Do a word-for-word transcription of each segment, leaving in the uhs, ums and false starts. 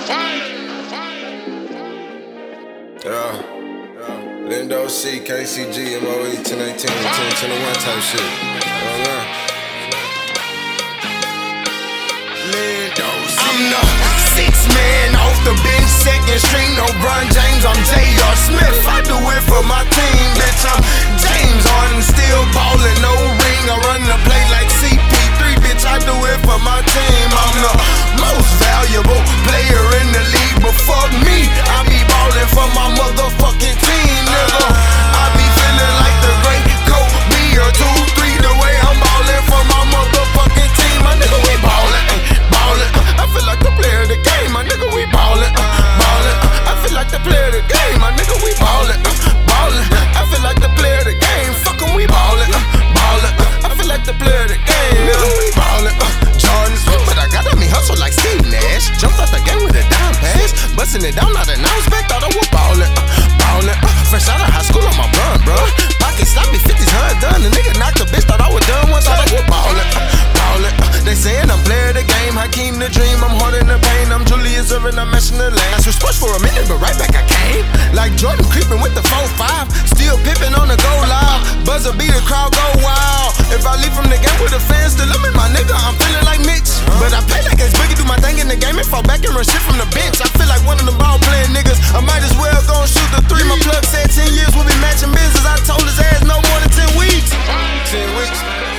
Yeah, yeah. Lindo C, K C G, M O E, ten eighteen, ten twenty-one type shit. Online. Lindo C. I'm the sixth man off the bench, second string, no Bron James, I'm J R Smith. I do it for my team, bitch. I'm James Harden, still ballin', no ring. I run the play like C P three, bitch. I do it for my team. I'm the most valuable player in the league, but fuck me, I be ballin' for my motherfucking team, nigga. I be feeling like the great Kobe or two, three, the way I'm ballin' for my motherfucking team. My nigga, we ballin', ballin'. I feel like the player of the game, my nigga, we ballin', ballin'. I feel like the player of the game, my nigga, we ballin', ballin'. I feel like the player of the game, fuck 'em, we ballin', ballin'. I feel like the player of the game, nigga, we ballin'. Jordans, but I got me hustle like Steve Nash. Jumped out the game with a dime pass, bustin' it down, not announced back, thought I was ballin', ballin'. Fresh out of high school on my blunt, bro. Pocket sloppy, fifties, hun done. The nigga knocked the bitch, thought I was done once, thought I was ballin', ballin'. They sayin' I'm player of the game, Hakeem the dream, I'm hard in the pain, I'm Julius Irvin, I'm mashing the lane. I switched sports for a minute, but right back I came. Like Jordan creeping with the four five, still pippin' on the goal live. Buzzer beat the crowd go wild. If I leave from the game with the fans still up in my nigga, I'm feeling like Mitch. But I play like it's Biggie, do my thing in the game and fall back and run shit from the bench. I feel like one of the ball playing niggas, I might as well go and shoot the three. My plug said ten years we'll be matching business, I told his ass no more than ten weeks. Ten weeks.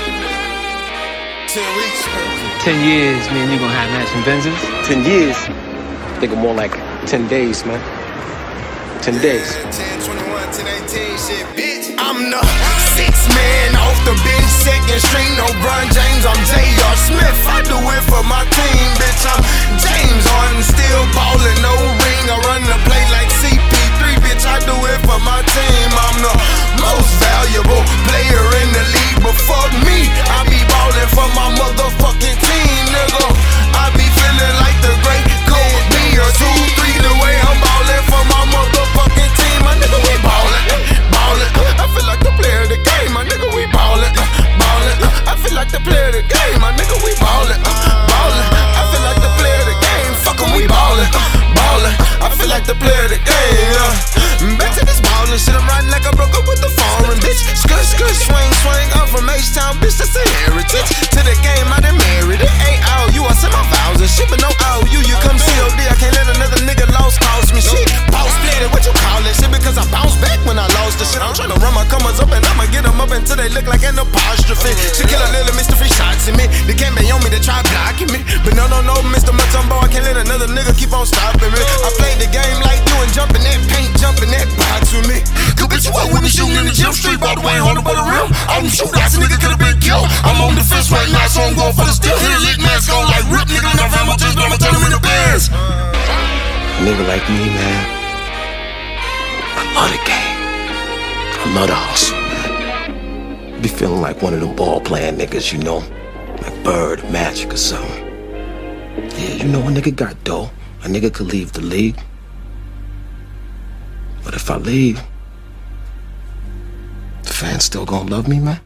Ten weeks. Ten years, man, you gonna have matching Benzes? Ten years? Think of more like ten days, man. Ten days. ten twenty-one, ten eighteen, shit, bitch. I'm the sixth man off the bench, second string, no Bron James, I'm J R Smith. I do it for my team, bitch. I'm James Harden, still ballin', no ring. I run the play like C P three, bitch. I do it for my team. I'm the most valuable player in the league, but fuck me, I be ballin' for my motherfucking team, nigga. I be feeling like the great Kobe or two, three, the way I'm ballin' for my motherfucking team. My nigga, we ballin', ballin'. I feel like the player of the game, my nigga, we ballin', ballin'. I feel like the player of the game, my nigga, we ballin', ballin'. I feel like the player of the game, fuck 'em, we ballin', ballin'. I feel like the player of the game, yeah. Back to this ballin' shit, I'm riding like I broke up with the foreign bitch. Skirt, skirt, swing, swing. I'm from H-Town, bitch, that's a heritage. To the game, I done married it. Ain't all you, I send my vows and shit, but no all you. You come C O D, I can't let another nigga lost cost me shit. Boss split it, what you call that shit? Because I bounced back when I lost the shit. I'm tryna run my commas up and I'ma get them up until they look like an apostrophe. She kill a little Mister Free shots in me. They can't be on me, they try blocking me. But no, no, no, Mister Mutombo, I can't let another nigga keep on stopping me. I played the game like you and jumping that paint, jumping that box with me. Cause bitch, you out with me shooting in the gym, street ball the way harder by the rim. I'm shootouts, a nigga could've been killed. I'm on the fence right now, so I'm going for the steal. Hit a lick mask on like rip, nigga, and I ran my jeans, but I'ma turn him in the bands. A nigga like me, man, I love the game. I love the hustle, man. Be feeling like one of them ball playing niggas, you know, like Bird, Magic or something. Yeah, you know, a nigga got dough. A nigga could leave the league. But if I leave, the fans still gonna love me, man?